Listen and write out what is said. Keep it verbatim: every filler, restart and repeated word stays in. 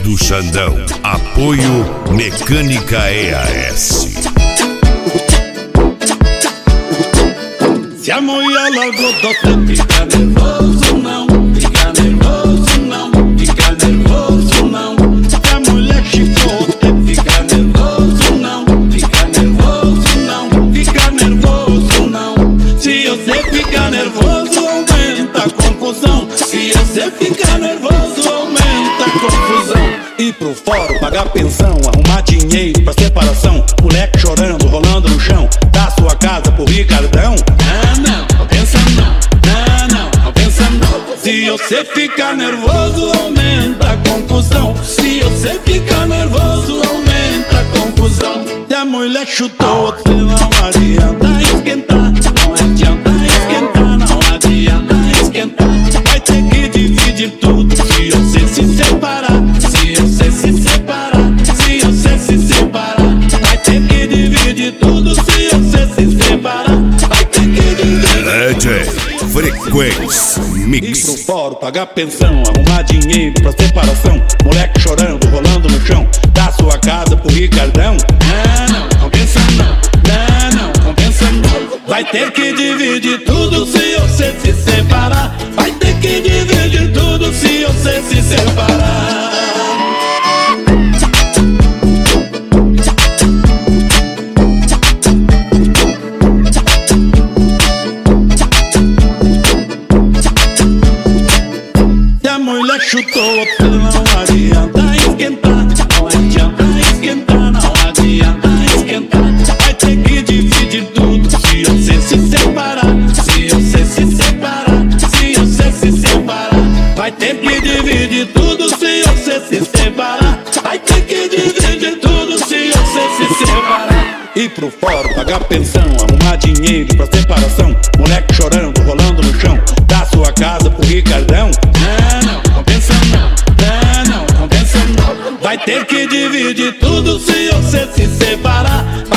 do Xandão. Apoio Mecânica E A S. Se a mulher largou do tempo, fica nervoso não, fica nervoso não, fica nervoso não. Se a mulher chifrou o tempo, fica nervoso não, fica nervoso não, fica nervoso não. Se você fica nervoso, aumenta a confusão. Se você fica nervoso, aumenta a confusão. Ir pro fórum, pagar pensão, arrumar dinheiro pra separação. Moleque chorando, rolando no chão, da sua casa pro Ricardão. Ah não, não pensa não, não, não, não pensa não. Se você fica nervoso, aumenta a confusão. Se você fica nervoso, aumenta a confusão. Se a mulher chutou, você não adianta esquentar. Não adianta esquentar, não adianta esquentar. Vai ter que dividir tudo se você se separar. Se você se separar, se você se separar. Vai ter que dividir tudo se você se separar. Vai ter que dividir D J Frequência Mix. Ir pro fórum, pagar pensão, arrumar dinheiro pra separação. Moleque chorando, rolando no chão, da sua casa pro Ricardão. Não, não, não pensa não, não, não, não pensa não. Vai ter que dividir tudo se você se separar. Vai ter que dividir tudo se você se separar. Chutou, você não adianta esquentar. Não adianta esquentar, não adianta esquentar. Vai ter que dividir tudo se você se separar. Se você se separar, se você se separar. Vai ter que dividir tudo se você se separar. Vai ter que dividir tudo se você se separar. Ir pro fórum, pagar pensão, arrumar dinheiro pra separação. Moleque chorando, rolando no chão, da sua casa pro Ricardão. Não, não, não pensa não, não, não, não pensa não. Vai ter que dividir tudo se você se separar.